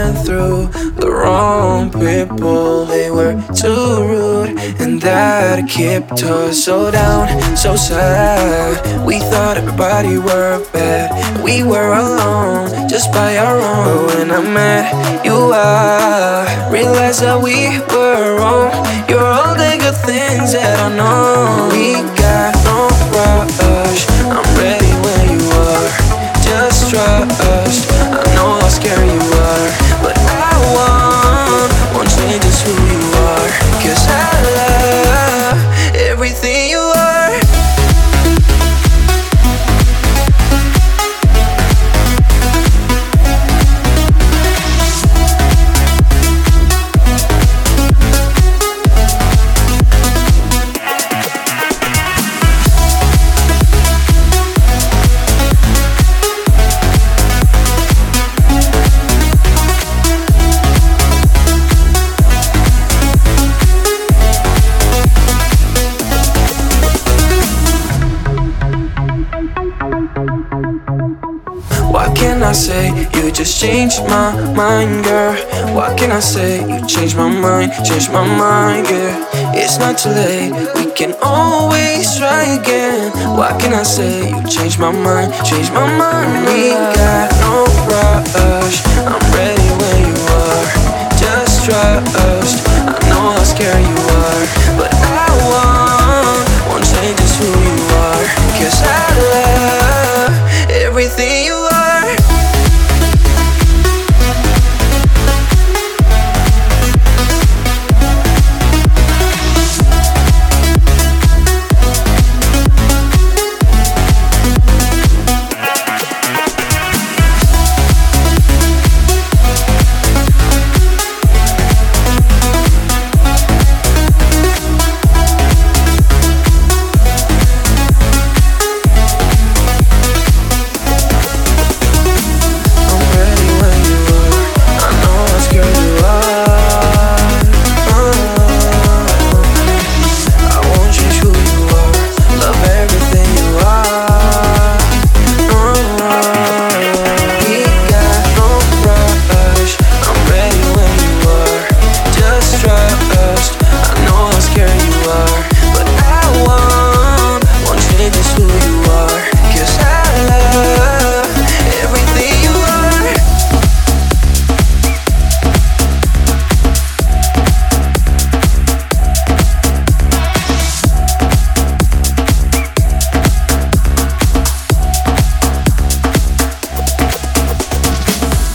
went through the wrong people. They were too rude, and that kept us so down, so sad. We thought everybody were bad, we were alone, just by our own. But when I met you, I realized that we were wrong. You're all the good things that I know. We got no rush, I'm ready when you are. Just trust, I know how scary you are, but I won't change just who you are, 'cause I love everything you are. What can I say? You just changed my mind, girl. What can I say? You changed my mind, yeah. It's not too late, we can always try again. What can I say? You changed my mind, We got no rush,